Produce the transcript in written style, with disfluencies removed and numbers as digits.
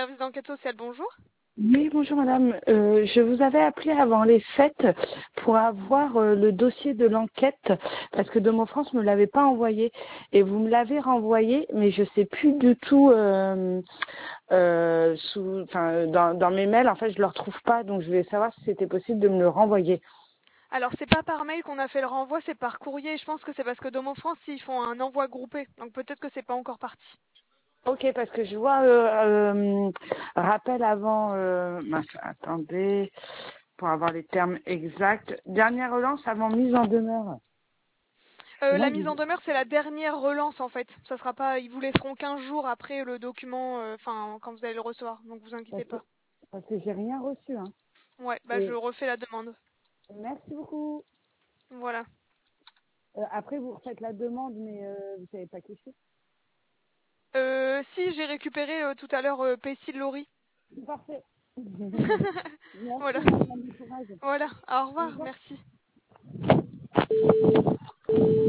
service d'enquête sociale, bonjour. Oui, bonjour madame. Je vous avais appelé avant les fêtes pour avoir le dossier de l'enquête parce que Domo France ne me l'avait pas envoyé et vous me l'avez renvoyé, mais je sais plus du tout dans mes mails. En fait, je le retrouve pas, donc je voulais savoir si c'était possible de me le renvoyer. Alors, c'est pas par mail qu'on a fait le renvoi, c'est par courrier. Je pense que c'est parce que Domo France, ils font un envoi groupé. Donc peut-être que c'est pas encore parti. Ok, parce que je vois rappel avant. Attendez, pour avoir les termes exacts. Dernière relance avant mise en demeure. La Moi, mise en demeure, c'est la dernière relance en fait. Ça sera pas, ils vous laisseront 15 jours après le document, enfin quand vous allez le recevoir. Donc vous inquiétez parce que, pas. parce que j'ai rien reçu. Hein. Ouais, bah je Et refais la demande. merci beaucoup. Voilà. Après, vous refaites la demande, mais vous savez pas qui c'est. Si j'ai récupéré tout à l'heure Pessil Lori. Parfait. Merci, Voilà. madame, bon courage. Voilà. Au Au revoir. revoir. Merci.